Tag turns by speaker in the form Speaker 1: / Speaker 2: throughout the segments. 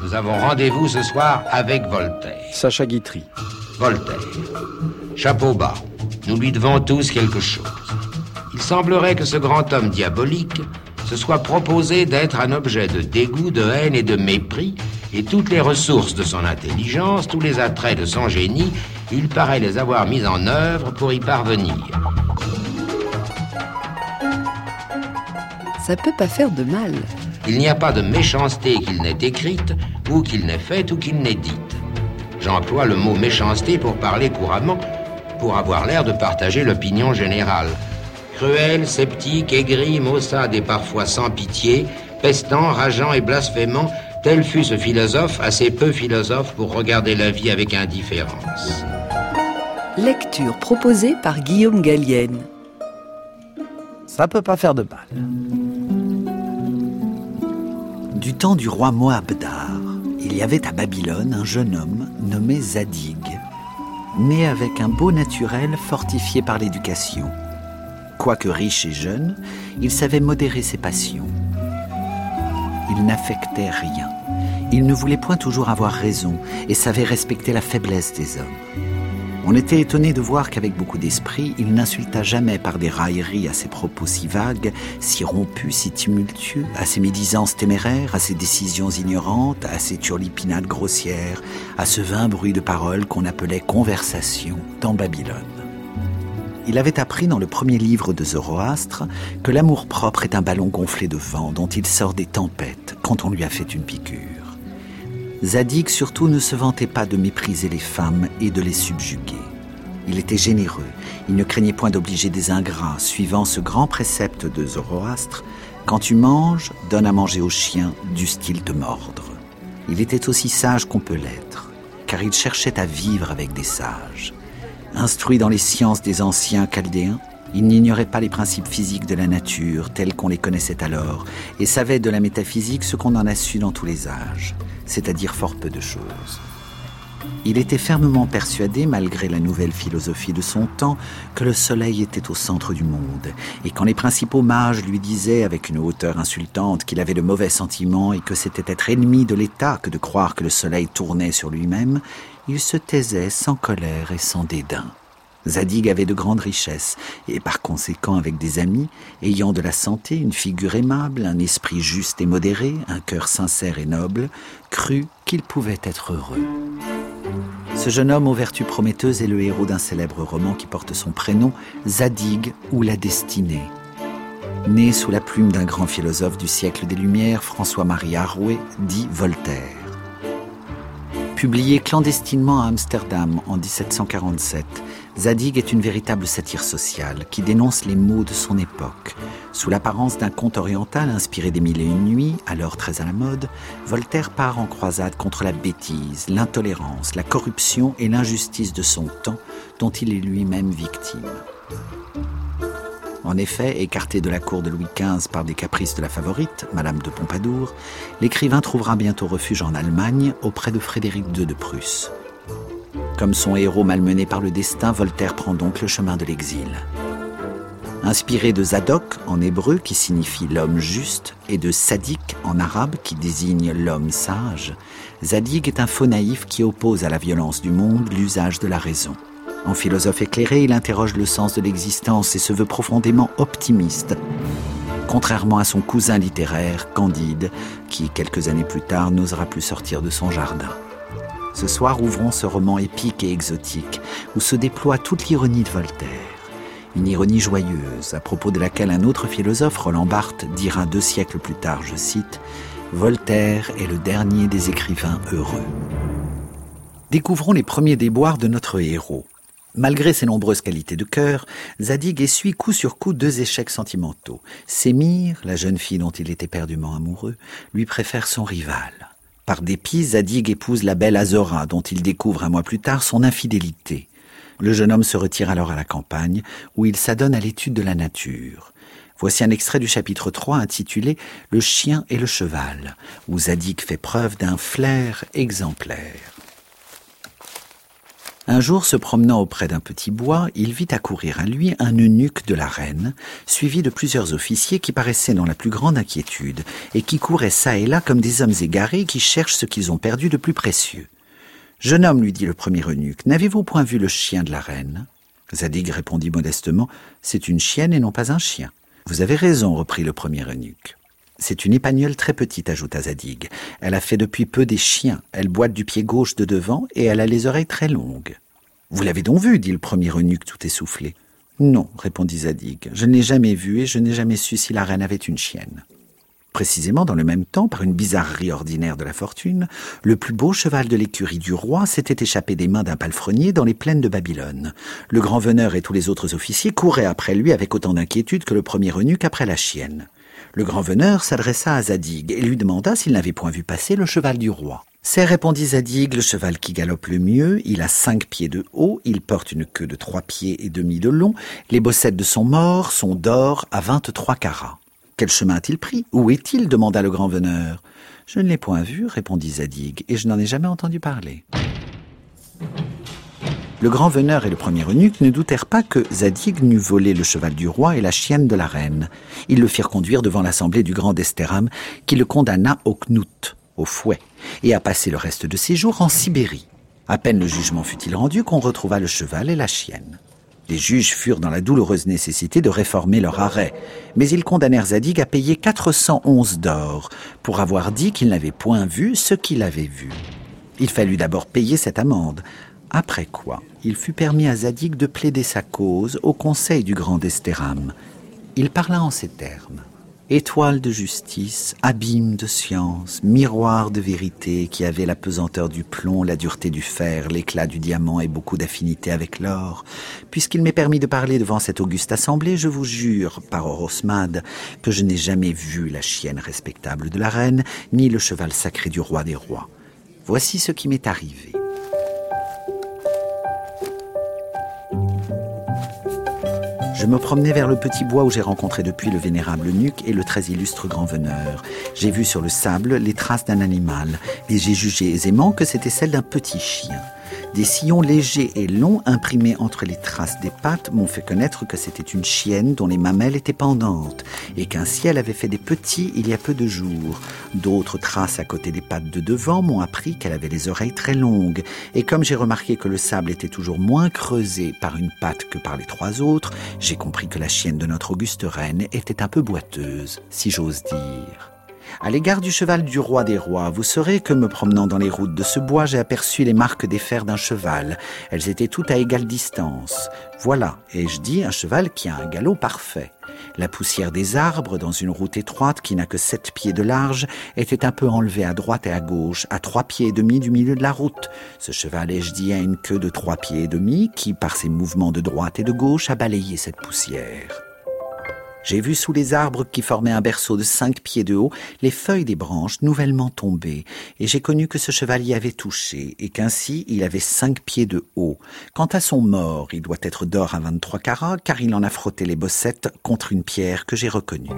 Speaker 1: Nous avons rendez-vous ce soir avec Voltaire.
Speaker 2: Sacha Guitry.
Speaker 1: Voltaire. Chapeau bas. Nous lui devons tous quelque chose. Il semblerait que ce grand homme diabolique se soit proposé d'être un objet de dégoût, de haine et de mépris, et toutes les ressources de son intelligence, tous les attraits de son génie, il paraît les avoir mis en œuvre pour y parvenir.
Speaker 3: Ça peut pas faire de mal.
Speaker 1: Il n'y a pas de méchanceté qu'il n'ait écrite, ou qu'il n'ait faite, ou qu'il n'ait dite. J'emploie le mot méchanceté pour parler couramment, pour avoir l'air de partager l'opinion générale. Cruel, sceptique, aigri, maussade et parfois sans pitié, pestant, rageant et blasphémant, tel fut ce philosophe, assez peu philosophe pour regarder la vie avec indifférence.
Speaker 3: Lecture proposée par Guillaume Gallienne.
Speaker 4: Ça peut pas faire de mal. Du temps du roi Moabdar, il y avait à Babylone un jeune homme nommé Zadig, né avec un beau naturel fortifié par l'éducation. Quoique riche et jeune, il savait modérer ses passions. Il n'affectait rien. Il ne voulait point toujours avoir raison et savait respecter la faiblesse des hommes. On était étonné de voir qu'avec beaucoup d'esprit, il n'insulta jamais par des railleries à ses propos si vagues, si rompus, si tumultueux, à ses médisances téméraires, à ses décisions ignorantes, à ses turlipinades grossières, à ce vain bruit de paroles qu'on appelait conversation dans Babylone. Il avait appris dans le premier livre de Zoroastre que l'amour-propre est un ballon gonflé de vent dont il sort des tempêtes quand on lui a fait une piqûre. Zadig surtout ne se vantait pas de mépriser les femmes et de les subjuguer. Il était généreux, il ne craignait point d'obliger des ingrats, suivant ce grand précepte de Zoroastre, « Quand tu manges, donne à manger aux chiens, dussent-ils te mordre ». Il était aussi sage qu'on peut l'être, car il cherchait à vivre avec des sages. Instruit dans les sciences des anciens chaldéens, il n'ignorait pas les principes physiques de la nature tels qu'on les connaissait alors et savait de la métaphysique ce qu'on en a su dans tous les âges, c'est-à-dire fort peu de choses. Il était fermement persuadé, malgré la nouvelle philosophie de son temps, que le soleil était au centre du monde, et quand les principaux mages lui disaient avec une hauteur insultante qu'il avait de mauvais sentiments et que c'était être ennemi de l'État que de croire que le soleil tournait sur lui-même, il se taisait sans colère et sans dédain. Zadig avait de grandes richesses, et par conséquent avec des amis, ayant de la santé, une figure aimable, un esprit juste et modéré, un cœur sincère et noble, crut qu'il pouvait être heureux. Ce jeune homme aux vertus prometteuses est le héros d'un célèbre roman qui porte son prénom, Zadig ou la destinée. Né sous la plume d'un grand philosophe du siècle des Lumières, François-Marie Arouet, dit Voltaire. Publié clandestinement à Amsterdam en 1747, Zadig est une véritable satire sociale qui dénonce les maux de son époque. Sous l'apparence d'un conte oriental inspiré des Mille et une nuits, alors très à la mode, Voltaire part en croisade contre la bêtise, l'intolérance, la corruption et l'injustice de son temps, dont il est lui-même victime. En effet, écarté de la cour de Louis XV par des caprices de la favorite, Madame de Pompadour, l'écrivain trouvera bientôt refuge en Allemagne auprès de Frédéric II de Prusse. Comme son héros malmené par le destin, Voltaire prend donc le chemin de l'exil. Inspiré de Zadok en hébreu qui signifie l'homme juste et de Sadiq en arabe qui désigne l'homme sage, Zadig est un faux naïf qui oppose à la violence du monde l'usage de la raison. En philosophe éclairé, il interroge le sens de l'existence et se veut profondément optimiste, contrairement à son cousin littéraire, Candide, qui, quelques années plus tard, n'osera plus sortir de son jardin. Ce soir, ouvrons ce roman épique et exotique, où se déploie toute l'ironie de Voltaire. Une ironie joyeuse, à propos de laquelle un autre philosophe, Roland Barthes, dira 2 siècles plus tard, je cite, « Voltaire est le dernier des écrivains heureux ». Découvrons les premiers déboires de notre héros. Malgré ses nombreuses qualités de cœur, Zadig essuie coup sur coup 2 échecs sentimentaux. Sémire, la jeune fille dont il était éperdument amoureux, lui préfère son rival. Par dépit, Zadig épouse la belle Azora, dont il découvre 1 mois plus tard son infidélité. Le jeune homme se retire alors à la campagne, où il s'adonne à l'étude de la nature. Voici un extrait du chapitre 3 intitulé « Le chien et le cheval », où Zadig fait preuve d'un flair exemplaire. Un jour, se promenant auprès d'un petit bois, il vit accourir à lui un eunuque de la reine, suivi de plusieurs officiers qui paraissaient dans la plus grande inquiétude et qui couraient çà et là comme des hommes égarés qui cherchent ce qu'ils ont perdu de plus précieux. « Jeune homme, lui dit le premier eunuque, n'avez-vous point vu le chien de la reine ?» Zadig répondit modestement, « C'est une chienne et non pas un chien. »« Vous avez raison, reprit le premier eunuque. »« C'est une épagnole très petite, ajouta Zadig. Elle a fait depuis peu des chiens, elle boite du pied gauche de devant et elle a les oreilles très longues. »« Vous l'avez donc vue, dit le premier eunuque tout essoufflé. »« Non, répondit Zadig, je ne l'ai jamais vue et je n'ai jamais su si la reine avait une chienne. » Précisément dans le même temps, par une bizarrerie ordinaire de la fortune, le plus beau cheval de l'écurie du roi s'était échappé des mains d'un palefrenier dans les plaines de Babylone. Le grand veneur et tous les autres officiers couraient après lui avec autant d'inquiétude que le premier eunuque après la chienne. Le grand veneur s'adressa à Zadig et lui demanda s'il n'avait point vu passer le cheval du roi. « C'est, répondit Zadig, le cheval qui galope le mieux, il a 5 pieds de haut, il porte une queue de 3 pieds et demi de long, les bossettes de son mors sont d'or à 23 carats. » « Quel chemin a-t-il pris? Où est-il » demanda le grand veneur. « Je ne l'ai point vu, répondit Zadig, et je n'en ai jamais entendu parler. » Le grand veneur et le premier eunuque ne doutèrent pas que Zadig n'eût volé le cheval du roi et la chienne de la reine. Ils le firent conduire devant l'assemblée du grand Estéram, qui le condamna au knout, au fouet, et à passer le reste de ses jours en Sibérie. À peine le jugement fut-il rendu qu'on retrouva le cheval et la chienne. Les juges furent dans la douloureuse nécessité de réformer leur arrêt, mais ils condamnèrent Zadig à payer 411 d'or pour avoir dit qu'il n'avait point vu ce qu'il avait vu. Il fallut d'abord payer cette amende, après quoi il fut permis à Zadig de plaider sa cause au conseil du grand Estéram. Il parla en ces termes. Étoile de justice, abîme de science, miroir de vérité qui avait la pesanteur du plomb, la dureté du fer, l'éclat du diamant et beaucoup d'affinité avec l'or. Puisqu'il m'est permis de parler devant cette auguste assemblée, je vous jure, par Orosmade, que je n'ai jamais vu la chienne respectable de la reine, ni le cheval sacré du roi des rois. Voici ce qui m'est arrivé. Je me promenais vers le petit bois où j'ai rencontré depuis le vénérable eunuque et le très illustre grand veneur. J'ai vu sur le sable les traces d'un animal et j'ai jugé aisément que c'était celle d'un petit chien. Des sillons légers et longs imprimés entre les traces des pattes m'ont fait connaître que c'était une chienne dont les mamelles étaient pendantes et qu'ainsi elle avait fait des petits il y a peu de jours. D'autres traces à côté des pattes de devant m'ont appris qu'elle avait les oreilles très longues et comme j'ai remarqué que le sable était toujours moins creusé par une patte que par les 3 autres, j'ai compris que la chienne de notre auguste reine était un peu boiteuse, si j'ose dire. À l'égard du cheval du roi des rois, vous saurez que me promenant dans les routes de ce bois, j'ai aperçu les marques des fers d'un cheval. Elles étaient toutes à égale distance. Voilà, ai-je dit, un cheval qui a un galop parfait. La poussière des arbres, dans une route étroite qui n'a que 7 pieds de large, était un peu enlevée à droite et à gauche, à 3 pieds et demi du milieu de la route. Ce cheval, ai-je dit, a une queue de 3 pieds et demi qui, par ses mouvements de droite et de gauche, a balayé cette poussière. J'ai vu sous les arbres qui formaient un berceau de 5 pieds de haut les feuilles des branches nouvellement tombées, et j'ai connu que ce cheval y avait touché, et qu'ainsi il avait 5 pieds de haut. Quant à son mors, il doit être d'or à 23 carats, car il en a frotté les bossettes contre une pierre que j'ai reconnue.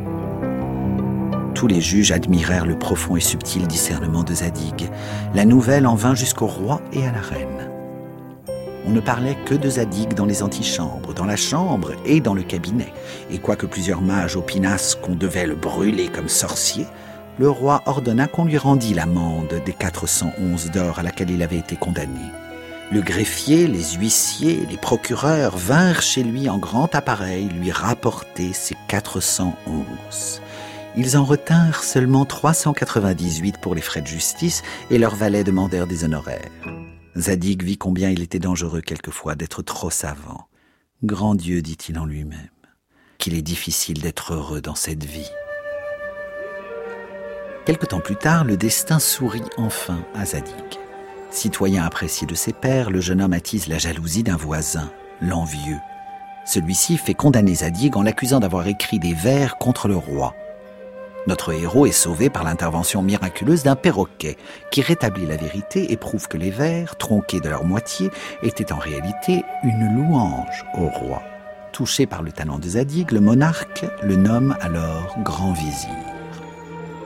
Speaker 4: Tous les juges admirèrent le profond et subtil discernement de Zadig. La nouvelle en vint jusqu'au roi et à la reine. On ne parlait que de Zadig dans les antichambres, dans la chambre et dans le cabinet. Et quoique plusieurs mages opinassent qu'on devait le brûler comme sorcier, le roi ordonna qu'on lui rendît l'amende des 411 d'or à laquelle il avait été condamné. Le greffier, les huissiers, les procureurs vinrent chez lui en grand appareil lui rapporter ses 411. Ils en retinrent seulement 398 pour les frais de justice et leurs valets demandèrent des honoraires. Zadig vit combien il était dangereux quelquefois d'être trop savant. « Grand Dieu, dit-il en lui-même, qu'il est difficile d'être heureux dans cette vie. » Quelque temps plus tard, le destin sourit enfin à Zadig. Citoyen apprécié de ses pairs, le jeune homme attise la jalousie d'un voisin, l'envieux. Celui-ci fait condamner Zadig en l'accusant d'avoir écrit des vers contre le roi. Notre héros est sauvé par l'intervention miraculeuse d'un perroquet qui rétablit la vérité et prouve que les vers, tronqués de leur moitié, étaient en réalité une louange au roi. Touché par le talent de Zadig, le monarque le nomme alors grand vizir.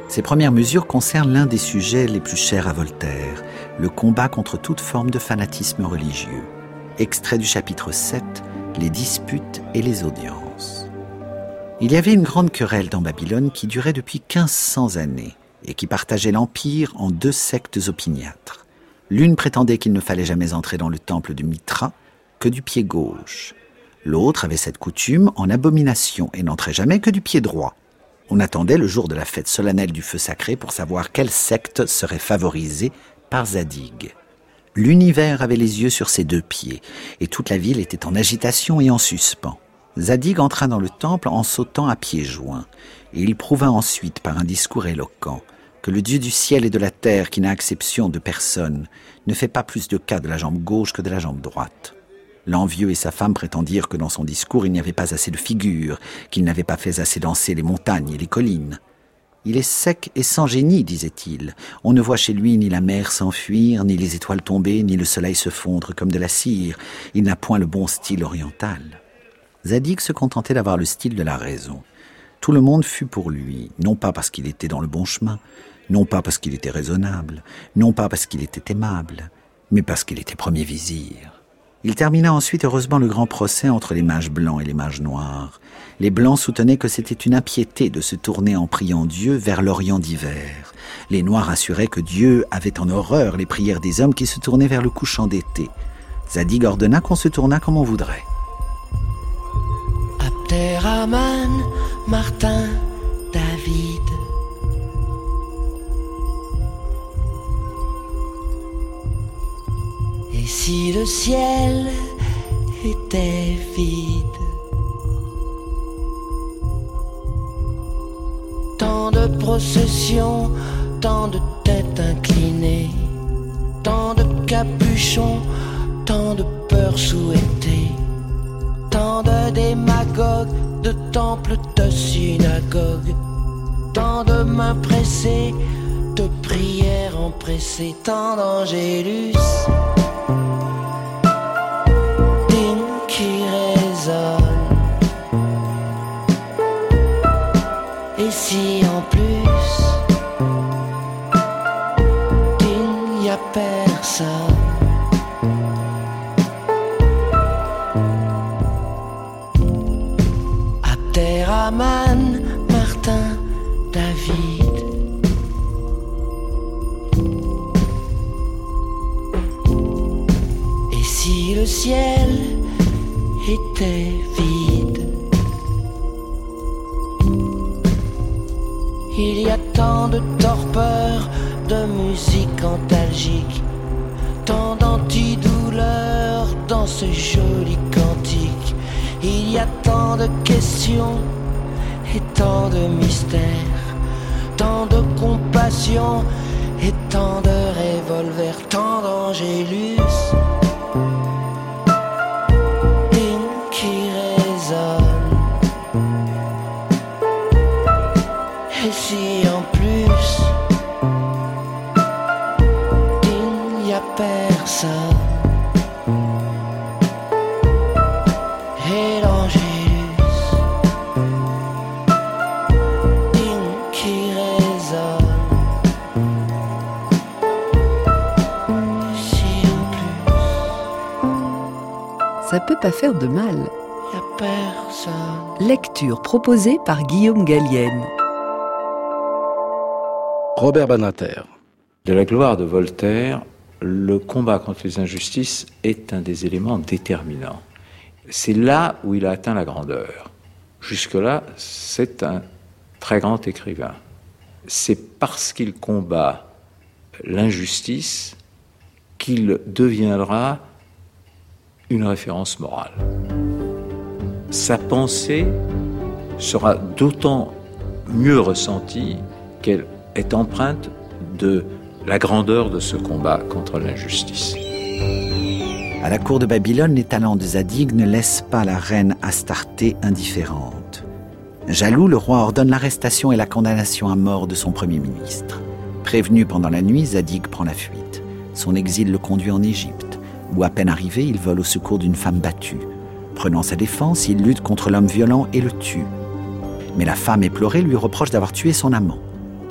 Speaker 4: Ces premières mesures concernent l'un des sujets les plus chers à Voltaire, le combat contre toute forme de fanatisme religieux. Extrait du chapitre 7, les disputes et les audiences. Il y avait une grande querelle dans Babylone qui durait depuis 1500 années et qui partageait l'Empire en 2 sectes opiniâtres. L'une prétendait qu'il ne fallait jamais entrer dans le temple de Mitra que du pied gauche. L'autre avait cette coutume en abomination et n'entrait jamais que du pied droit. On attendait le jour de la fête solennelle du feu sacré pour savoir quelle secte serait favorisée par Zadig. L'univers avait les yeux sur ses 2 pieds et toute la ville était en agitation et en suspens. Zadig entra dans le temple en sautant à pieds joints et il prouva ensuite par un discours éloquent que le Dieu du ciel et de la terre, qui n'a acception de personne, ne fait pas plus de cas de la jambe gauche que de la jambe droite. L'envieux et sa femme prétendirent que dans son discours il n'y avait pas assez de figures, qu'il n'avait pas fait assez danser les montagnes et les collines. « Il est sec et sans génie, disait-il. On ne voit chez lui ni la mer s'enfuir, ni les étoiles tomber, ni le soleil se fondre comme de la cire. Il n'a point le bon style oriental. » Zadig se contentait d'avoir le style de la raison. Tout le monde fut pour lui, non pas parce qu'il était dans le bon chemin, non pas parce qu'il était raisonnable, non pas parce qu'il était aimable, mais parce qu'il était premier vizir. Il termina ensuite heureusement le grand procès entre les mages blancs et les mages noirs. Les blancs soutenaient que c'était une impiété de se tourner en priant Dieu vers l'Orient d'hiver. Les noirs assuraient que Dieu avait en horreur les prières des hommes qui se tournaient vers le couchant d'été. Zadig ordonna qu'on se tournât comme on voudrait.
Speaker 2: Abderrahman, Martin, David. Et si le ciel était vide? Tant de processions, tant de têtes inclinées, tant de capuchons, tant de peurs souhaitées, tant de démagogues, de temples, de synagogues, tant de mains pressées, de prières empressées, tant d'angélus qui résonne. Et si en plus il n'y a personne? Abderrahman, Martin, David. Et si le ciel était vide? Il y a tant de torpeur, de musique antalgique, tant d'antidouleurs dans ce joli cantique. Il y a tant de questions et tant de mystères, tant de compassion et tant de revolvers, tant d'angélus qui résonnent. Et si en plus il n'y a personne? Et l'angélus qui résonne. Et si en plus
Speaker 3: Ça peut pas faire de mal.
Speaker 2: il n'y a personne?
Speaker 3: Lecture proposée par Guillaume Gallienne.
Speaker 5: Robert Badinter.
Speaker 6: De la gloire de Voltaire, le combat contre les injustices est un des éléments déterminants. C'est là où il a atteint la grandeur. Jusque-là, c'est un très grand écrivain. C'est parce qu'il combat l'injustice qu'il deviendra une référence morale. Sa pensée sera d'autant mieux ressentie qu'elle est empreinte de la grandeur de ce combat contre l'injustice.
Speaker 4: À la cour de Babylone, les talents de Zadig ne laissent pas la reine Astarté indifférente. Jaloux, le roi ordonne l'arrestation et la condamnation à mort de son premier ministre. Prévenu pendant la nuit, Zadig prend la fuite. Son exil le conduit en Égypte, où à peine arrivé, il vole au secours d'une femme battue. Prenant sa défense, il lutte contre l'homme violent et le tue. Mais la femme éplorée lui reproche d'avoir tué son amant.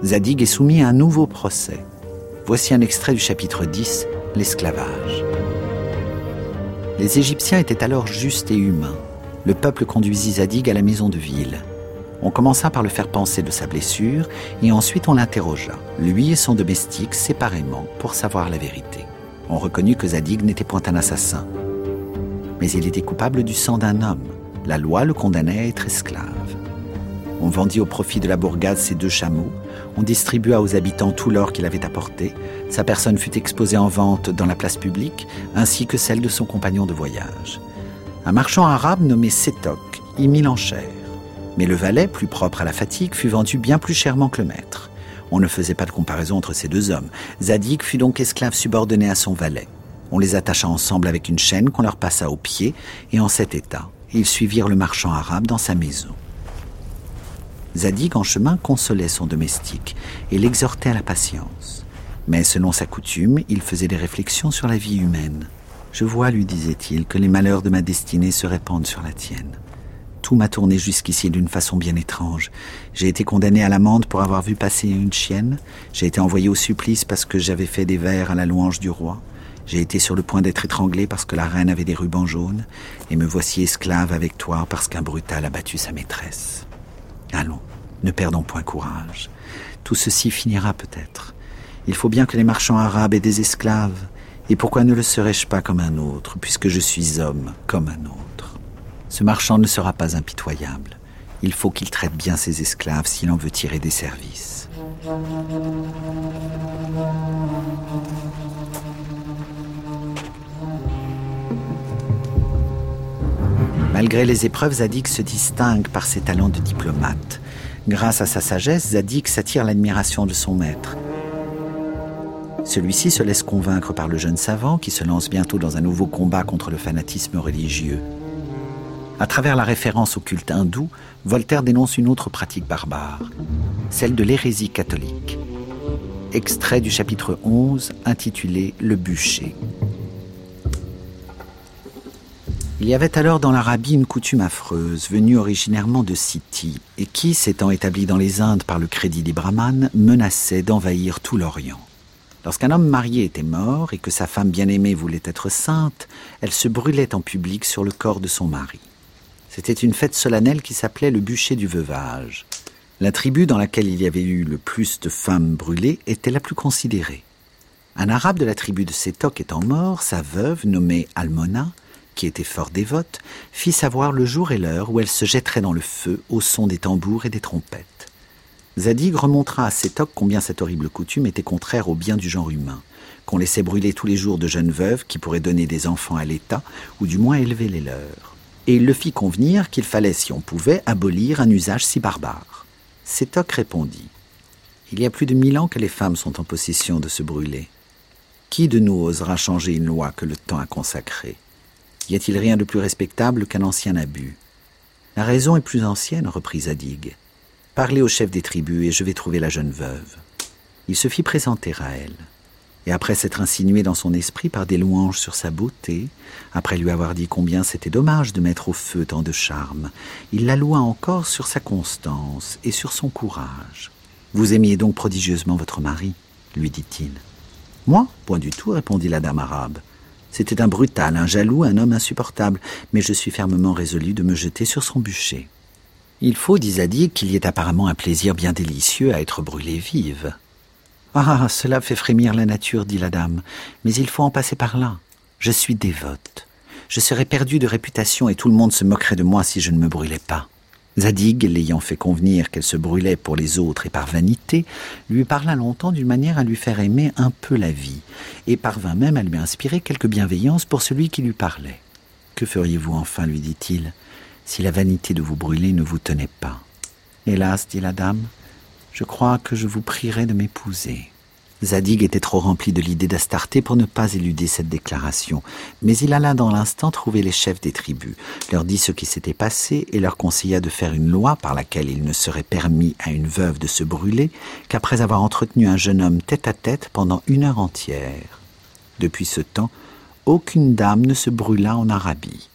Speaker 4: Zadig est soumis à un nouveau procès. Voici un extrait du chapitre 10, l'esclavage. Les Égyptiens étaient alors justes et humains. Le peuple conduisit Zadig à la maison de ville. On commença par le faire panser de sa blessure et ensuite on l'interrogea, lui et son domestique, séparément, pour savoir la vérité. On reconnut que Zadig n'était point un assassin. Mais il était coupable du sang d'un homme. La loi le condamnait à être esclave. On vendit au profit de la bourgade ses 2 chameaux. On distribua aux habitants tout l'or qu'il avait apporté. Sa personne fut exposée en vente dans la place publique, ainsi que celle de son compagnon de voyage. Un marchand arabe nommé Sétoc y mit l'enchère. Mais le valet, plus propre à la fatigue, fut vendu bien plus chèrement que le maître. On ne faisait pas de comparaison entre ces 2 hommes. Zadig fut donc esclave subordonné à son valet. On les attacha ensemble avec une chaîne qu'on leur passa aux pieds, et en cet état, ils suivirent le marchand arabe dans sa maison. Zadig, en chemin, consolait son domestique et l'exhortait à la patience. Mais selon sa coutume, il faisait des réflexions sur la vie humaine. « Je vois, lui disait-il, que les malheurs de ma destinée se répandent sur la tienne. Tout m'a tourné jusqu'ici d'une façon bien étrange. J'ai été condamné à l'amende pour avoir vu passer une chienne. J'ai été envoyé au supplice parce que j'avais fait des vers à la louange du roi. J'ai été sur le point d'être étranglé parce que la reine avait des rubans jaunes. Et me voici esclave avec toi parce qu'un brutal a battu sa maîtresse. Allons, ne perdons point courage. Tout ceci finira peut-être. Il faut bien que les marchands arabes aient des esclaves. Et pourquoi ne le serais-je pas comme un autre, puisque je suis homme comme un autre? Ce marchand ne sera pas impitoyable. Il faut qu'il traite bien ses esclaves s'il en veut tirer des services. Malgré les épreuves, Zadig se distingue par ses talents de diplomate. Grâce à sa sagesse, Zadig s'attire l'admiration de son maître. Celui-ci se laisse convaincre par le jeune savant qui se lance bientôt dans un nouveau combat contre le fanatisme religieux. À travers la référence au culte hindou, Voltaire dénonce une autre pratique barbare, celle de l'hérésie catholique. Extrait du chapitre 11, intitulé « Le bûcher ». Il y avait alors dans l'Arabie une coutume affreuse, venue originairement de Scythie, et qui, s'étant établie dans les Indes par le crédit des brahmanes, menaçait d'envahir tout l'Orient. Lorsqu'un homme marié était mort et que sa femme bien-aimée voulait être sainte, elle se brûlait en public sur le corps de son mari. C'était une fête solennelle qui s'appelait le bûcher du veuvage. La tribu dans laquelle il y avait eu le plus de femmes brûlées était la plus considérée. Un arabe de la tribu de Sétoc étant mort, sa veuve, nommée Almona, qui était fort dévote, fit savoir le jour et l'heure où elle se jetterait dans le feu au son des tambours et des trompettes. Zadig remontra à Sétoc combien cette horrible coutume était contraire au bien du genre humain, qu'on laissait brûler tous les jours de jeunes veuves qui pourraient donner des enfants à l'État ou du moins élever les leurs. Et il le fit convenir qu'il fallait, si on pouvait, abolir un usage si barbare. Sétoc répondit « Il y a plus de 1000 ans que les femmes sont en possession de se brûler. Qui de nous osera changer une loi que le temps a consacrée? Y a-t-il rien de plus respectable qu'un ancien abus? La raison est plus ancienne, reprit Zadig. Parlez au chef des tribus et je vais trouver la jeune veuve. Il se fit présenter à elle. Et après s'être insinué dans son esprit par des louanges sur sa beauté, après lui avoir dit combien c'était dommage de mettre au feu tant de charme, il la loua encore sur sa constance et sur son courage. « Vous aimiez donc prodigieusement votre mari ?» lui dit-il. « Moi, point du tout, répondit la dame arabe. C'était un brutal, un jaloux, un homme insupportable, mais je suis fermement résolu de me jeter sur son bûcher. » Il faut, dit Zadig, qu'il y ait apparemment un plaisir bien délicieux à être brûlée vive. « Ah, cela fait frémir la nature, dit la dame, mais il faut en passer par là. Je suis dévote. Je serais perdue de réputation et tout le monde se moquerait de moi si je ne me brûlais pas. » Zadig, l'ayant fait convenir qu'elle se brûlait pour les autres et par vanité, lui parla longtemps d'une manière à lui faire aimer un peu la vie, et parvint même à lui inspirer quelque bienveillance pour celui qui lui parlait. « Que feriez-vous enfin, lui dit-il, si la vanité de vous brûler ne vous tenait pas? »« Hélas, dit la dame, je crois que je vous prierai de m'épouser. » Zadig était trop rempli de l'idée d'Astarté pour ne pas éluder cette déclaration, mais il alla dans l'instant trouver les chefs des tribus, leur dit ce qui s'était passé et leur conseilla de faire une loi par laquelle il ne serait permis à une veuve de se brûler qu'après avoir entretenu un jeune homme tête à tête pendant 1 heure entière. Depuis ce temps, aucune dame ne se brûla en Arabie.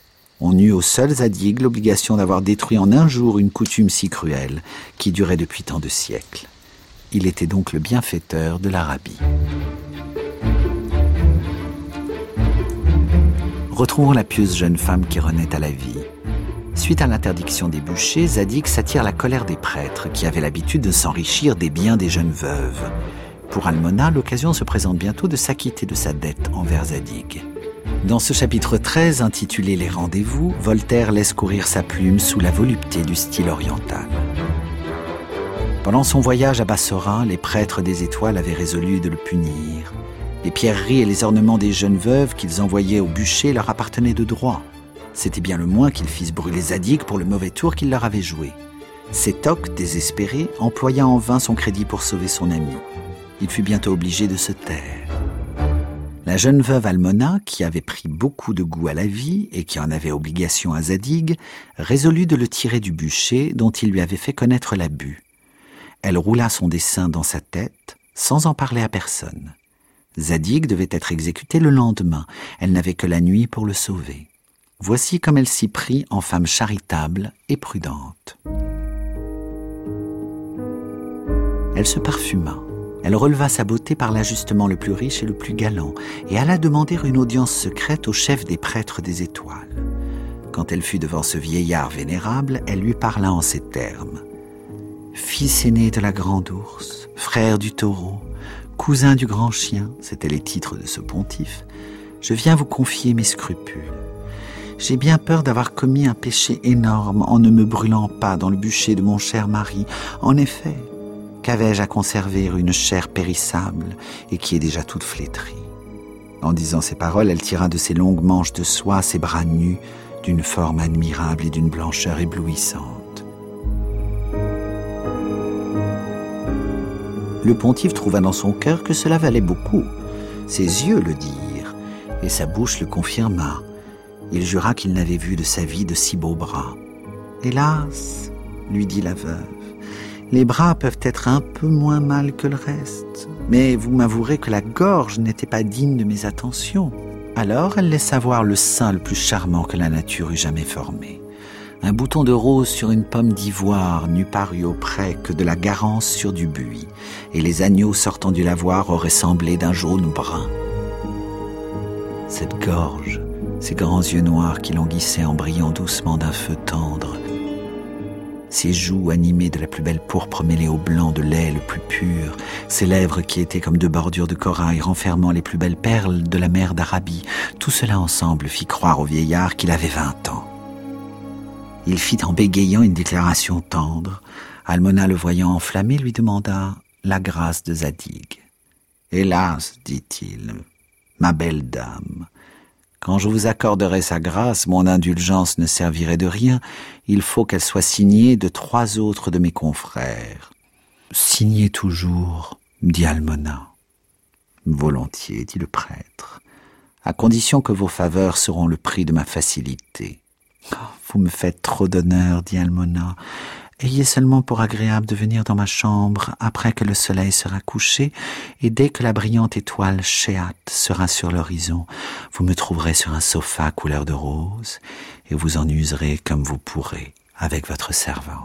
Speaker 4: On eut au seul Zadig l'obligation d'avoir détruit en 1 jour une coutume si cruelle qui durait depuis tant de siècles. Il était donc le bienfaiteur de l'Arabie. Retrouvons la pieuse jeune femme qui renaît à la vie. Suite à l'interdiction des bûchers, Zadig s'attire la colère des prêtres qui avaient l'habitude de s'enrichir des biens des jeunes veuves. Pour Almona, l'occasion se présente bientôt de s'acquitter de sa dette envers Zadig. Dans ce chapitre 13, intitulé « Les rendez-vous », Voltaire laisse courir sa plume sous la volupté du style oriental. Pendant son voyage à Bassora, les prêtres des étoiles avaient résolu de le punir. Les pierreries et les ornements des jeunes veuves qu'ils envoyaient au bûcher leur appartenaient de droit. C'était bien le moins qu'ils fissent brûler Zadig pour le mauvais tour qu'il leur avait joué. Sétoc, désespéré, employa en vain son crédit pour sauver son ami. Il fut bientôt obligé de se taire. La jeune veuve Almona, qui avait pris beaucoup de goût à la vie et qui en avait obligation à Zadig, résolut de le tirer du bûcher dont il lui avait fait connaître l'abus. Elle roula son dessein dans sa tête, sans en parler à personne. Zadig devait être exécuté le lendemain. Elle n'avait que la nuit pour le sauver. Voici comme elle s'y prit en femme charitable et prudente. Elle se parfuma. Elle releva sa beauté par l'ajustement le plus riche et le plus galant et alla demander une audience secrète au chef des prêtres des étoiles. Quand elle fut devant ce vieillard vénérable, elle lui parla en ces termes. « Fils aîné de la grande ours, frère du taureau, cousin du grand chien, c'étaient les titres de ce pontife, je viens vous confier mes scrupules. J'ai bien peur d'avoir commis un péché énorme en ne me brûlant pas dans le bûcher de mon cher mari. En effet, qu'avais-je à conserver une chair périssable et qui est déjà toute flétrie ?» En disant ces paroles, elle tira de ses longues manches de soie ses bras nus, d'une forme admirable et d'une blancheur éblouissante. Le pontife trouva dans son cœur que cela valait beaucoup. Ses yeux le dirent, et sa bouche le confirma. Il jura qu'il n'avait vu de sa vie de si beaux bras. « Hélas, lui dit la veuve, les bras peuvent être un peu moins mal que le reste, mais vous m'avouerez que la gorge n'était pas digne de mes attentions. » Alors elle laissa voir le sein le plus charmant que la nature eût jamais formé. Un bouton de rose sur une pomme d'ivoire n'eût paru auprès que de la garance sur du buis, et les agneaux sortant du lavoir auraient semblé d'un jaune brun. Cette gorge, ces grands yeux noirs qui languissaient en brillant doucement d'un feu tendre, ses joues animées de la plus belle pourpre mêlée au blanc de lait le plus pur, ses lèvres qui étaient comme de bordures de corail renfermant les plus belles perles de la mer d'Arabie, tout cela ensemble fit croire au vieillard qu'il avait 20 ans. Il fit en bégayant une déclaration tendre. Almona, le voyant enflammé, lui demanda la grâce de Zadig. « Hélas, dit-il, ma belle dame, quand je vous accorderai sa grâce, mon indulgence ne servirait de rien. Il faut qu'elle soit signée de 3 autres de mes confrères. »« Signez toujours, dit Almona. »« Volontiers, dit le prêtre, à condition que vos faveurs seront le prix de ma facilité. »« Vous me faites trop d'honneur, dit Almona. Ayez seulement pour agréable de venir dans ma chambre après que le soleil sera couché et dès que la brillante étoile Chéate sera sur l'horizon, vous me trouverez sur un sofa couleur de rose et vous en userez comme vous pourrez avec votre servante. »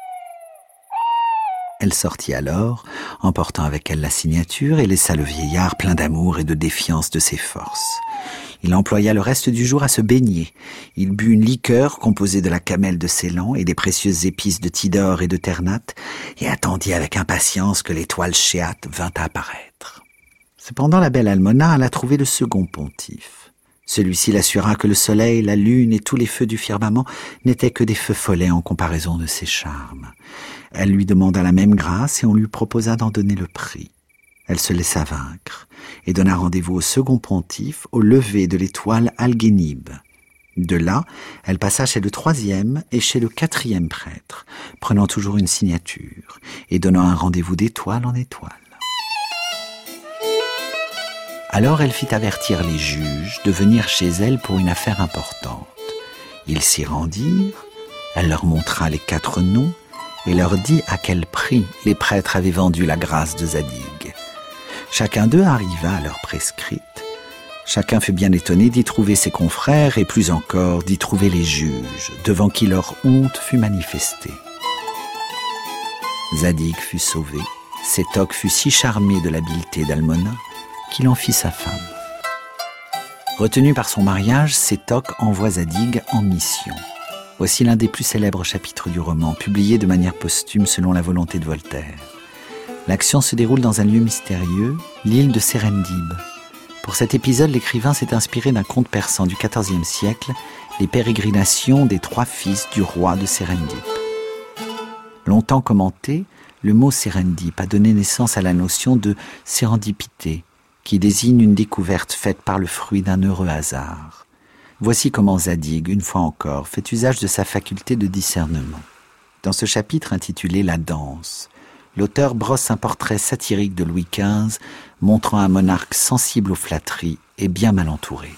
Speaker 4: Elle sortit alors, emportant avec elle la signature et laissa le vieillard plein d'amour et de défiance de ses forces. Il employa le reste du jour à se baigner. Il but une liqueur composée de la camelle de Ceylan et des précieuses épices de Tidore et de Ternate et attendit avec impatience que l'étoile Chéate vînt à apparaître. Cependant, la belle Almona alla trouver le second pontife. Celui-ci l'assura que le soleil, la lune et tous les feux du firmament n'étaient que des feux follets en comparaison de ses charmes. Elle lui demanda la même grâce et on lui proposa d'en donner le prix. Elle se laissa vaincre et donna rendez-vous au second pontife au lever de l'étoile Algénib. De là, elle passa chez le 3e et chez le 4e prêtre, prenant toujours une signature et donnant un rendez-vous d'étoile en étoile. Alors elle fit avertir les juges de venir chez elle pour une affaire importante. Ils s'y rendirent, elle leur montra les 4 noms et leur dit à quel prix les prêtres avaient vendu la grâce de Zadig. Chacun d'eux arriva à l'heure prescrite. Chacun fut bien étonné d'y trouver ses confrères et plus encore d'y trouver les juges, devant qui leur honte fut manifestée. Zadig fut sauvé Sétoc fut si charmé de l'habileté d'Almona qu'il en fit sa femme. Retenu par son mariage, Sétoc envoie Zadig en mission. Voici l'un des plus célèbres chapitres du roman, publié de manière posthume selon la volonté de Voltaire. L'action se déroule dans un lieu mystérieux, l'île de Serendib. Pour cet épisode, l'écrivain s'est inspiré d'un conte persan du XIVe siècle, les pérégrinations des 3 fils du roi de Serendib. Longtemps commenté, le mot Serendip a donné naissance à la notion de sérendipité, qui désigne une découverte faite par le fruit d'un heureux hasard. Voici comment Zadig, une fois encore, fait usage de sa faculté de discernement. Dans ce chapitre intitulé « La danse », l'auteur brosse un portrait satirique de Louis XV, montrant un monarque sensible aux flatteries et bien mal entouré.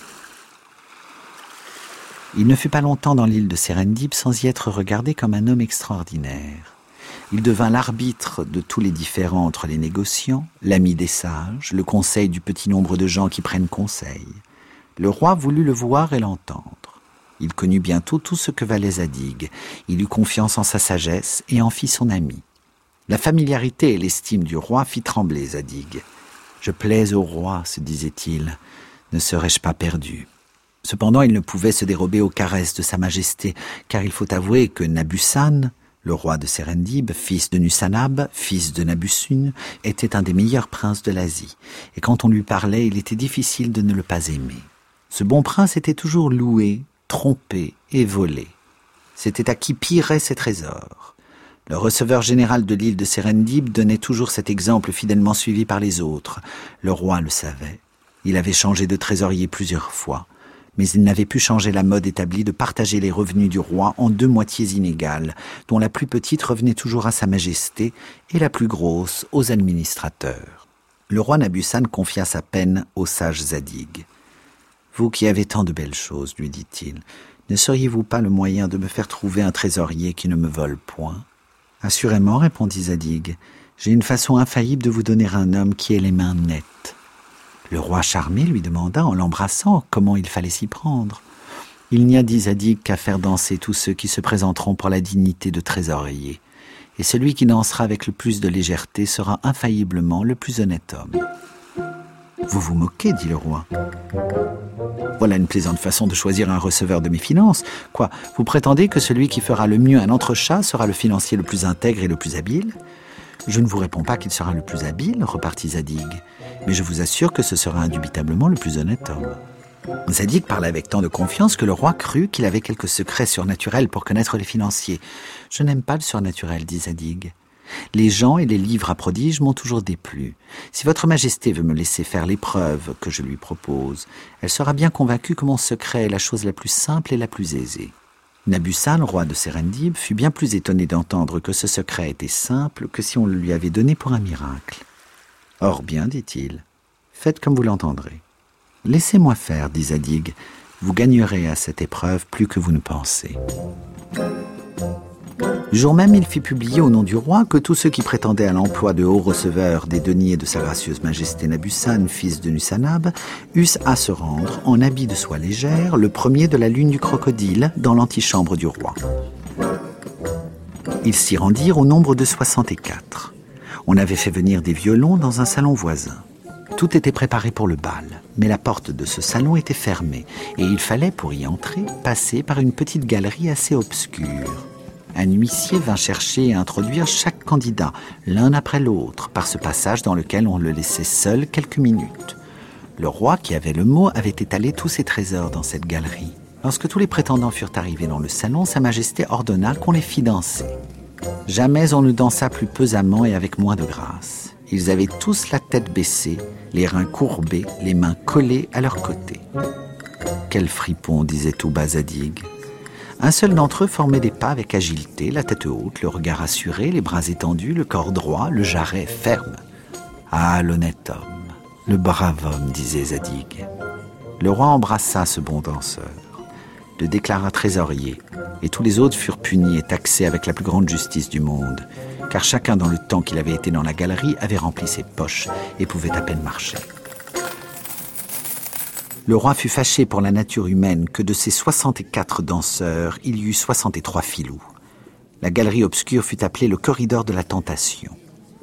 Speaker 4: Il ne fut pas longtemps dans l'île de Serendib sans y être regardé comme un homme extraordinaire. Il devint l'arbitre de tous les différends entre les négociants, l'ami des sages, le conseil du petit nombre de gens qui prennent conseil. Le roi voulut le voir et l'entendre. Il connut bientôt tout ce que valait Zadig. Il eut confiance en sa sagesse et en fit son ami. La familiarité et l'estime du roi fit trembler Zadig. « Je plais au roi, se disait-il, ne serais-je pas perdu ?» Cependant, il ne pouvait se dérober aux caresses de sa majesté, car il faut avouer que Nabussan, le roi de Serendib, fils de Nusanab, fils de Nabussun, était un des meilleurs princes de l'Asie. Et quand on lui parlait, il était difficile de ne le pas aimer. Ce bon prince était toujours loué, trompé et volé. C'était à qui pillerait ses trésors. Le receveur général de l'île de Serendib donnait toujours cet exemple fidèlement suivi par les autres. Le roi le savait. Il avait changé de trésorier plusieurs fois. Mais il n'avait pu changer la mode établie de partager les revenus du roi en 2 moitiés inégales, dont la plus petite revenait toujours à sa majesté et la plus grosse aux administrateurs. Le roi Nabussan confia sa peine au sage Zadig. « Vous qui avez tant de belles choses, lui dit-il, ne seriez-vous pas le moyen de me faire trouver un trésorier qui ne me vole point ?»« Assurément, répondit Zadig, j'ai une façon infaillible de vous donner un homme qui ait les mains nettes. » Le roi charmé lui demanda, en l'embrassant, comment il fallait s'y prendre. « Il n'y a, dit Zadig, qu'à faire danser tous ceux qui se présenteront pour la dignité de trésorier. Et celui qui dansera avec le plus de légèreté sera infailliblement le plus honnête homme. »« Vous vous moquez, dit le roi. Voilà une plaisante façon de choisir un receveur de mes finances. Quoi, vous prétendez que celui qui fera le mieux un entrechat sera le financier le plus intègre et le plus habile ? Je ne vous réponds pas qu'il sera le plus habile, repartit Zadig, mais je vous assure que ce sera indubitablement le plus honnête homme. » Zadig parlait avec tant de confiance que le roi crut qu'il avait quelque secret surnaturel pour connaître les financiers. « Je n'aime pas le surnaturel, dit Zadig. Les gens et les livres à prodiges m'ont toujours déplu. Si votre majesté veut me laisser faire l'épreuve que je lui propose, elle sera bien convaincue que mon secret est la chose la plus simple et la plus aisée. » Nabussan, roi de Serendib, fut bien plus étonné d'entendre que ce secret était simple que si on le lui avait donné pour un miracle. « Or bien, dit-il, faites comme vous l'entendrez. »« Laissez-moi faire, dit Zadig, vous gagnerez à cette épreuve plus que vous ne pensez. » Le jour même, il fit publier au nom du roi que tous ceux qui prétendaient à l'emploi de haut receveur des deniers de sa gracieuse majesté Nabussan, fils de Nusanab, eussent à se rendre en habit de soie légère le 1er de la lune du crocodile dans l'antichambre du roi. Ils s'y rendirent au nombre de 64. On avait fait venir des violons dans un salon voisin. Tout était préparé pour le bal, mais la porte de ce salon était fermée et il fallait, pour y entrer, passer par une petite galerie assez obscure. Un huissier vint chercher et introduire chaque candidat, l'un après l'autre, par ce passage dans lequel on le laissait seul quelques minutes. Le roi, qui avait le mot, avait étalé tous ses trésors dans cette galerie. Lorsque tous les prétendants furent arrivés dans le salon, sa majesté ordonna qu'on les fît danser. Jamais on ne dansa plus pesamment et avec moins de grâce. Ils avaient tous la tête baissée, les reins courbés, les mains collées à leurs côtés. « Quel fripon !» disait tout bas Zadig. Un seul d'entre eux formait des pas avec agilité, la tête haute, le regard assuré, les bras étendus, le corps droit, le jarret ferme. « Ah, l'honnête homme, le brave homme !» disait Zadig. Le roi embrassa ce bon danseur, le déclara trésorier, et tous les autres furent punis et taxés avec la plus grande justice du monde, car chacun dans le temps qu'il avait été dans la galerie avait rempli ses poches et pouvait à peine marcher. Le roi fut fâché pour la nature humaine que de ces 64 danseurs, il y eut 63 filous. La galerie obscure fut appelée le corridor de la tentation.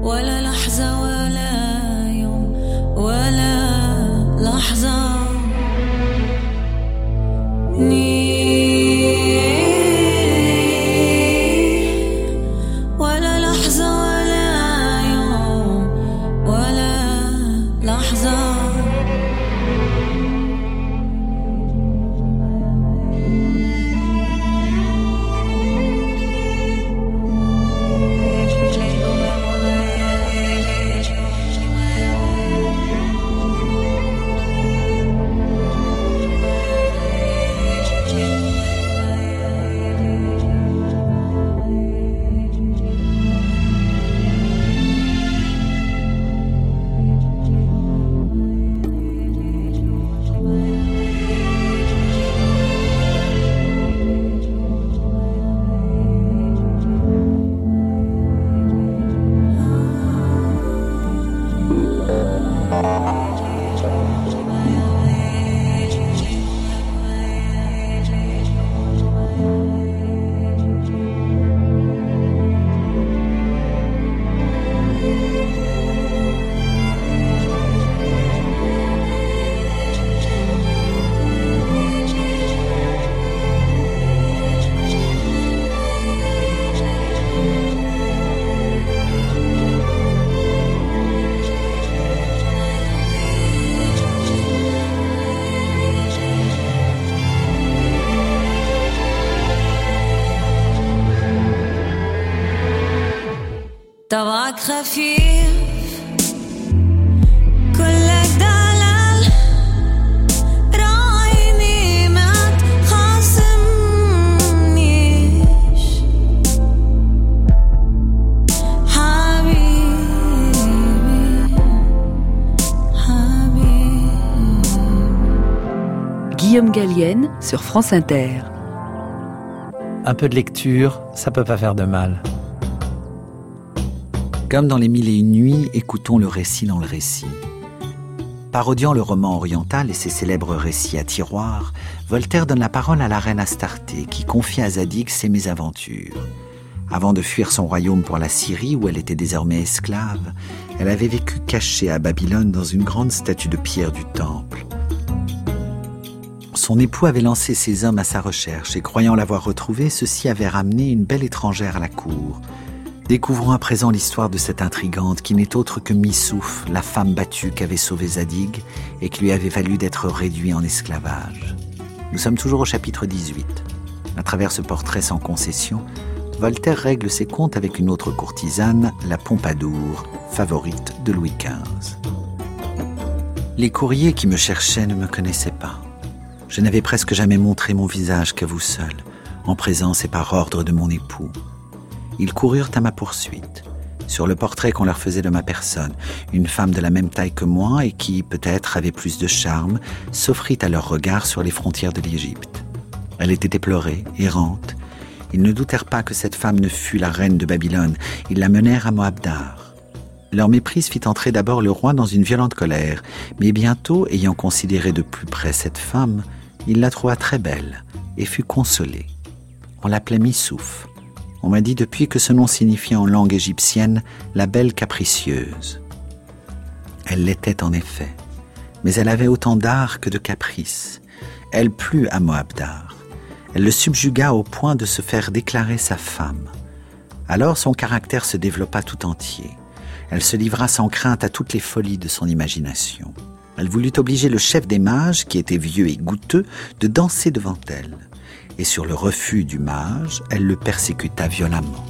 Speaker 7: ولا لحظة ولا يوم ولا لحظة ولا لحظة ولا يوم ولا لحظة طبعك خفيف كلك دلال راعيني ما تخاصمنيش حبيبي
Speaker 3: Guillaume Gallienne sur France Inter.
Speaker 4: Un peu de lecture, ça peut pas faire de mal. Comme dans les Mille et une nuits, écoutons le récit dans le récit. Parodiant le roman oriental et ses célèbres récits à tiroirs, Voltaire donne la parole à la reine Astarté, qui confie à Zadig ses mésaventures. Avant de fuir son royaume pour la Syrie, où elle était désormais esclave, elle avait vécu cachée à Babylone dans une grande statue de pierre du temple. Son époux avait lancé ses hommes à sa recherche et croyant l'avoir retrouvée, ceux-ci avaient ramené une belle étrangère à la cour. Découvrons à présent l'histoire de cette intrigante qui n'est autre que Missouf, la femme battue qu'avait sauvée Zadig et qui lui avait valu d'être réduit en esclavage. Nous sommes toujours au chapitre 18. À travers ce portrait sans concession, Voltaire règle ses comptes avec une autre courtisane, la Pompadour, favorite de Louis XV. Les courriers qui me cherchaient ne me connaissaient pas. Je n'avais presque jamais montré mon visage qu'à vous seul, en présence et par ordre de mon époux. Ils coururent à ma poursuite, sur le portrait qu'on leur faisait de ma personne, une femme de la même taille que moi et qui, peut-être, avait plus de charme, s'offrit à leur regard sur les frontières de l'Égypte. Elle était éplorée, errante. Ils ne doutèrent pas que cette femme ne fût la reine de Babylone. Ils la menèrent à Moabdar. Leur méprise fit entrer d'abord le roi dans une violente colère, mais bientôt, ayant considéré de plus près cette femme, il la trouva très belle et fut consolé. On l'appelait Missouf. On m'a dit depuis que ce nom signifiait en langue égyptienne « la belle capricieuse ». Elle l'était en effet, mais elle avait autant d'art que de caprice. Elle plut à Moabdar. Elle le subjugua au point de se faire déclarer sa femme. Alors son caractère se développa tout entier. Elle se livra sans crainte à toutes les folies de son imagination. Elle voulut obliger le chef des mages, qui était vieux et goutteux, de danser devant elle. Et sur le refus du mage, elle le persécuta violemment.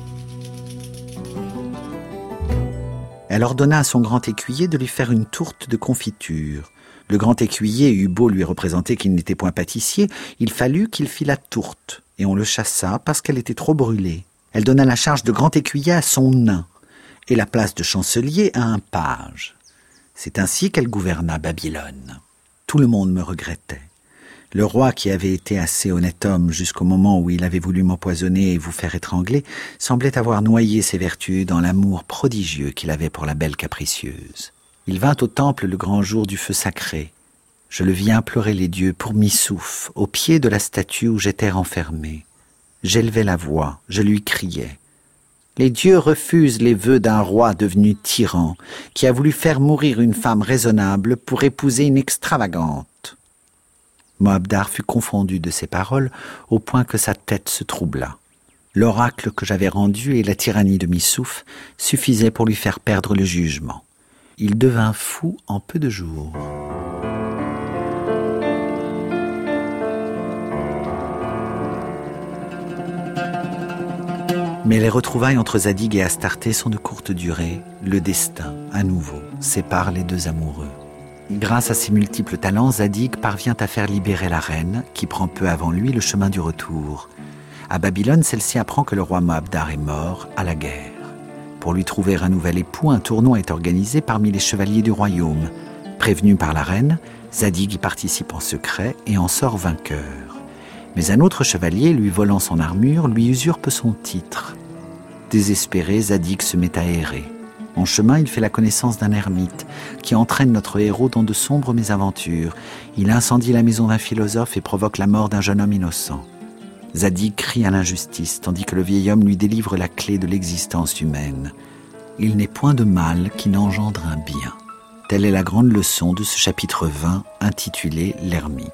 Speaker 4: Elle ordonna à son grand écuyer de lui faire une tourte de confiture. Le grand écuyer eut beau lui représenter qu'il n'était point pâtissier, il fallut qu'il fît la tourte, et on le chassa parce qu'elle était trop brûlée. Elle donna la charge de grand écuyer à son nain, et la place de chancelier à un page. C'est ainsi qu'elle gouverna Babylone. Tout le monde me regrettait. Le roi, qui avait été assez honnête homme jusqu'au moment où il avait voulu m'empoisonner et vous faire étrangler, semblait avoir noyé ses vertus dans l'amour prodigieux qu'il avait pour la belle capricieuse. Il vint au temple le grand jour du feu sacré. Je le vis implorer les dieux pour Missouf, au pied de la statue où j'étais renfermé. J'élevai la voix, je lui criai. Les dieux refusent les vœux d'un roi devenu tyran, qui a voulu faire mourir une femme raisonnable pour épouser une extravagante. Moabdar fut confondu de ces paroles au point que sa tête se troubla. L'oracle que j'avais rendu et la tyrannie de Missouf suffisaient pour lui faire perdre le jugement. Il devint fou en peu de jours. Mais les retrouvailles entre Zadig et Astarté sont de courte durée. Le destin, à nouveau, sépare les deux amoureux. Grâce à ses multiples talents, Zadig parvient à faire libérer la reine, qui prend peu avant lui le chemin du retour. À Babylone, celle-ci apprend que le roi Moabdar est mort à la guerre. Pour lui trouver un nouvel époux, un tournoi est organisé parmi les chevaliers du royaume. Prévenu par la reine, Zadig y participe en secret et en sort vainqueur. Mais un autre chevalier, lui volant son armure, lui usurpe son titre. Désespéré, Zadig se met à errer. En chemin, il fait la connaissance d'un ermite qui entraîne notre héros dans de sombres mésaventures. Il incendie la maison d'un philosophe et provoque la mort d'un jeune homme innocent. Zadig crie à l'injustice, tandis que le vieil homme lui délivre la clé de l'existence humaine. Il n'est point de mal qui n'engendre un bien. Telle est la grande leçon de ce chapitre 20 intitulé « L'ermite ».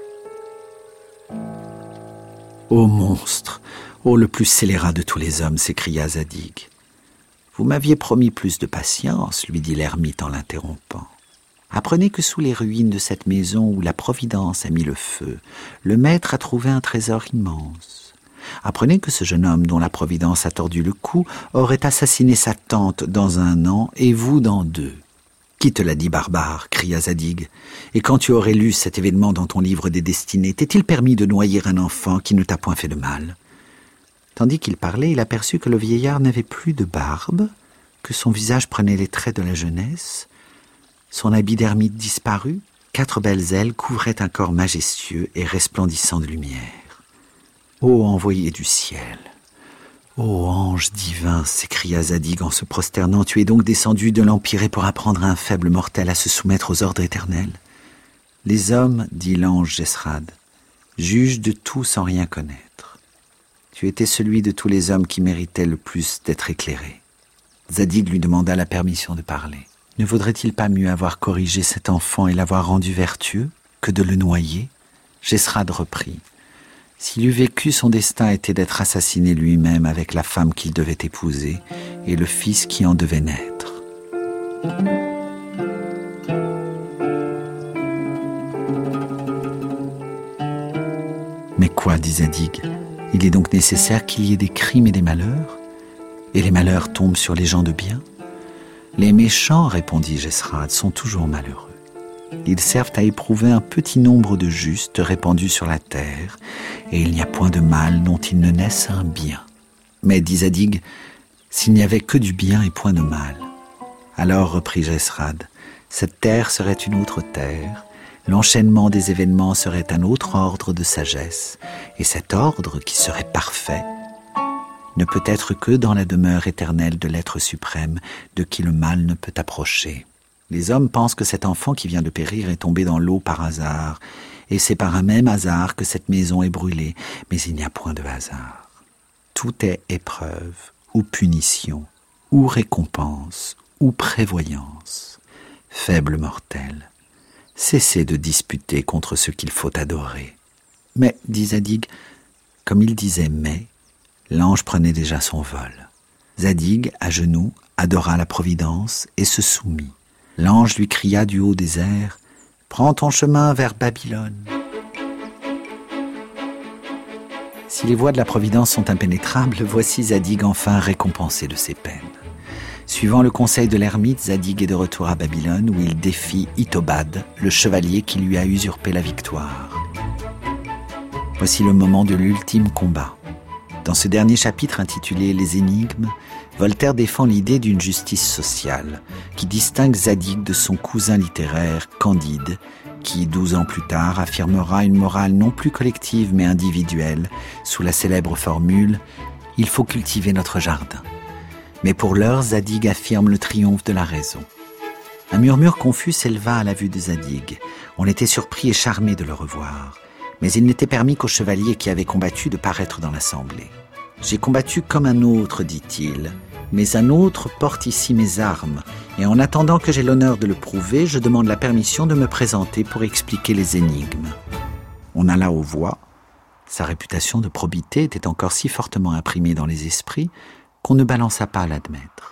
Speaker 4: Ô monstre, ô le plus scélérat de tous les hommes, s'écria Zadig. Vous m'aviez promis plus de patience, lui dit l'ermite en l'interrompant. Apprenez que sous les ruines de cette maison où la Providence a mis le feu, le maître a trouvé un trésor immense. Apprenez que ce jeune homme dont la Providence a tordu le cou aurait assassiné sa tante dans 1 an et vous dans 2. Qui te l'a dit, barbare? Cria Zadig. Et quand tu aurais lu cet événement dans ton livre des destinées, t'est-il permis de noyer un enfant qui ne t'a point fait de mal? Tandis qu'il parlait, il aperçut que le vieillard n'avait plus de barbe, que son visage prenait les traits de la jeunesse, son habit d'ermite disparu, 4 belles ailes couvraient un corps majestueux et resplendissant de lumière. Ô envoyé du ciel! Ô ange divin! S'écria Zadig en se prosternant. Tu es donc descendu de l'Empyrée pour apprendre à un faible mortel à se soumettre aux ordres éternels? Les hommes, dit l'ange Jesrad, jugent de tout sans rien connaître. Tu étais celui de tous les hommes qui méritait le plus d'être éclairé. Zadig lui demanda la permission de parler. Ne vaudrait-il pas mieux avoir corrigé cet enfant et l'avoir rendu vertueux que de le noyer? Jesrad reprit. S'il eût vécu, son destin était d'être assassiné lui-même avec la femme qu'il devait épouser et le fils qui en devait naître. Mais quoi, dit Zadig, il est donc nécessaire qu'il y ait des crimes et des malheurs? Et les malheurs tombent sur les gens de bien? Les méchants, répondit Jesrad, sont toujours malheureux. Ils servent à éprouver un petit nombre de justes répandus sur la terre, et il n'y a point de mal dont il ne naisse un bien. Mais, dit Zadig, s'il n'y avait que du bien et point de mal. Alors, reprit Jesrad, cette terre serait une autre terre, l'enchaînement des événements serait un autre ordre de sagesse, et cet ordre, qui serait parfait, ne peut être que dans la demeure éternelle de l'être suprême, de qui le mal ne peut approcher. Les hommes pensent que cet enfant qui vient de périr est tombé dans l'eau par hasard, et c'est par un même hasard que cette maison est brûlée, mais il n'y a point de hasard. Tout est épreuve, ou punition, ou récompense, ou prévoyance. Faible mortel, cessez de disputer contre ce qu'il faut adorer. Mais, dit Zadig, comme il disait « mais », l'ange prenait déjà son vol. Zadig, à genoux, adora la Providence et se soumit. L'ange lui cria du haut des airs « Prends ton chemin vers Babylone ». Si les voies de la Providence sont impénétrables, voici Zadig enfin récompensé de ses peines. Suivant le conseil de l'ermite, Zadig est de retour à Babylone où il défie Itobad, le chevalier qui lui a usurpé la victoire. Voici le moment de l'ultime combat. Dans ce dernier chapitre intitulé « Les énigmes », Voltaire défend l'idée d'une justice sociale qui distingue Zadig de son cousin littéraire Candide, qui, 12 ans plus tard, affirmera une morale non plus collective mais individuelle, sous la célèbre formule « Il faut cultiver notre jardin ». Mais pour l'heure, Zadig affirme le triomphe de la raison. Un murmure confus s'éleva à la vue de Zadig. On était surpris et charmé de le revoir. Mais il n'était permis qu'aux chevaliers qui avaient combattu de paraître dans l'assemblée. J'ai combattu comme un autre, dit-il, mais un autre porte ici mes armes, et en attendant que j'ai l'honneur de le prouver, je demande la permission de me présenter pour expliquer les énigmes. On alla aux voix. Sa réputation de probité était encore si fortement imprimée dans les esprits qu'on ne balança pas à l'admettre.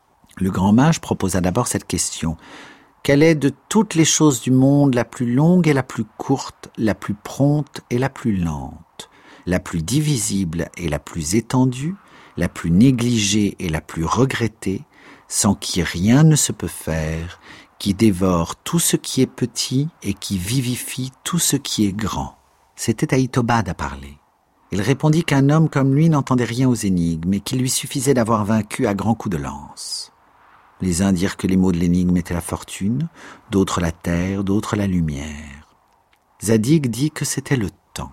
Speaker 4: Le grand mage proposa d'abord cette question. Quelle est de toutes les choses du monde la plus longue et la plus courte, la plus prompte et la plus lente, la plus divisible et la plus étendue, la plus négligée et la plus regrettée, sans qui rien ne se peut faire, qui dévore tout ce qui est petit et qui vivifie tout ce qui est grand. C'était à Itobad à parler. Il répondit qu'un homme comme lui n'entendait rien aux énigmes et qu'il lui suffisait d'avoir vaincu à grands coups de lance. Les uns dirent que les mots de l'énigme étaient la fortune, d'autres la terre, d'autres la lumière. Zadig dit que c'était le temps.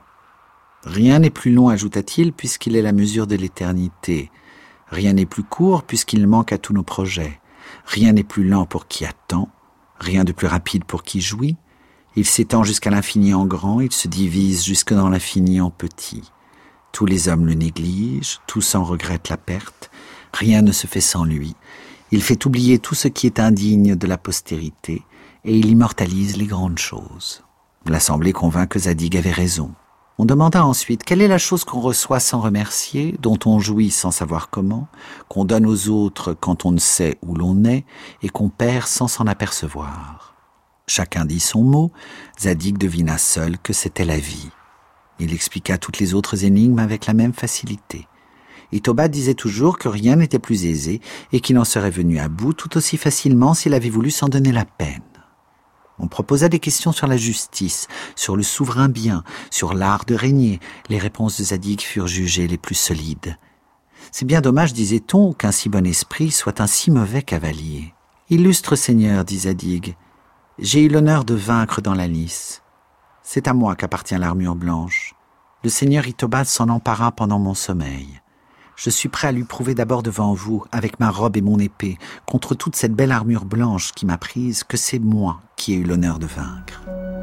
Speaker 4: Rien n'est plus long, ajouta-t-il, puisqu'il est la mesure de l'éternité. Rien n'est plus court, puisqu'il manque à tous nos projets. Rien n'est plus lent pour qui attend, rien de plus rapide pour qui jouit. Il s'étend jusqu'à l'infini en grand, il se divise jusque dans l'infini en petit. Tous les hommes le négligent, tous en regrettent la perte, rien ne se fait sans lui. Il fait oublier tout ce qui est indigne de la postérité, et il immortalise les grandes choses. L'assemblée convint que Zadig avait raison. On demanda ensuite quelle est la chose qu'on reçoit sans remercier, dont on jouit sans savoir comment, qu'on donne aux autres quand on ne sait où l'on est, et qu'on perd sans s'en apercevoir. Chacun dit son mot, Zadig devina seul que c'était la vie. Il expliqua toutes les autres énigmes avec la même facilité. Itobad disait toujours que rien n'était plus aisé et qu'il en serait venu à bout tout aussi facilement s'il avait voulu s'en donner la peine. On proposa des questions sur la justice, sur le souverain bien, sur l'art de régner. Les réponses de Zadig furent jugées les plus solides. C'est bien dommage, disait-on, qu'un si bon esprit soit un si mauvais cavalier. Illustre seigneur, dit Zadig, j'ai eu l'honneur de vaincre dans la lice. C'est à moi qu'appartient l'armure blanche. Le seigneur Itobad s'en empara pendant mon sommeil. Je suis prêt à lui prouver d'abord devant vous, avec ma robe et mon épée, contre toute cette belle armure blanche qui m'a prise, que c'est moi qui ai eu l'honneur de vaincre.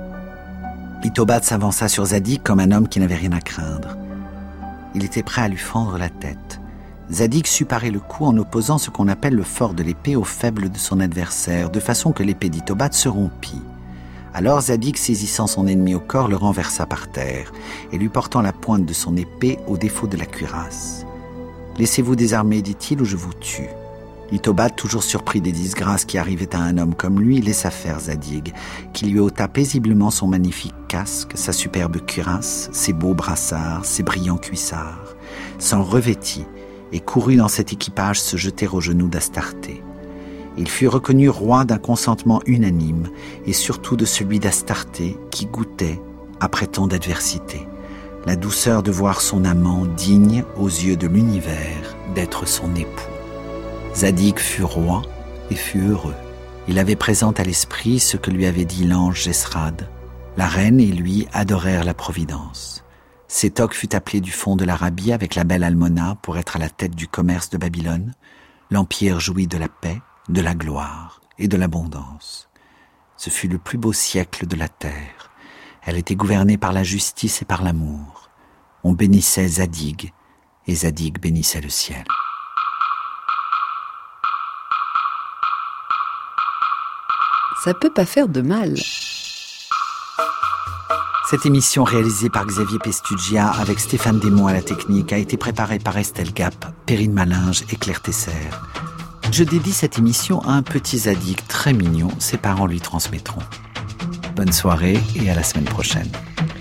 Speaker 4: Itobad s'avança sur Zadig comme un homme qui n'avait rien à craindre. Il était prêt à lui fendre la tête. Zadig sut parer le coup en opposant ce qu'on appelle le fort de l'épée au faible de son adversaire, de façon que l'épée d'Itobad se rompit. Alors Zadig, saisissant son ennemi au corps, le renversa par terre, et lui portant la pointe de son épée au défaut de la cuirasse. « Laissez-vous désarmer, dit-il, ou je vous tue. » Itobad, toujours surpris des disgrâces qui arrivaient à un homme comme lui, laissa faire Zadig, qui lui ôta paisiblement son magnifique casque, sa superbe cuirasse, ses beaux brassards, ses brillants cuissards, s'en revêtit et courut dans cet équipage se jeter aux genoux d'Astarté. Il fut reconnu roi d'un consentement unanime et surtout de celui d'Astarté qui goûtait, après tant d'adversité, la douceur de voir son amant digne aux yeux de l'univers d'être son époux. Zadig fut roi et fut heureux. Il avait présent à l'esprit ce que lui avait dit l'ange Jesrad. La reine et lui adorèrent la providence. Sétoc fut appelé du fond de l'Arabie avec la belle Almona pour être à la tête du commerce de Babylone. L'empire jouit de la paix, de la gloire et de l'abondance. Ce fut le plus beau siècle de la terre. Elle était gouvernée par la justice et par l'amour. On bénissait Zadig, et Zadig bénissait le ciel.
Speaker 3: Ça peut pas faire de mal.
Speaker 4: Cette émission réalisée par Xavier Pestugia avec Stéphane Desmond à la technique a été préparée par Estelle Gap, Perrine Malinge et Claire Tesser. Je dédie cette émission à un petit Zadig très mignon, ses parents lui transmettront. Bonne soirée et à la semaine prochaine.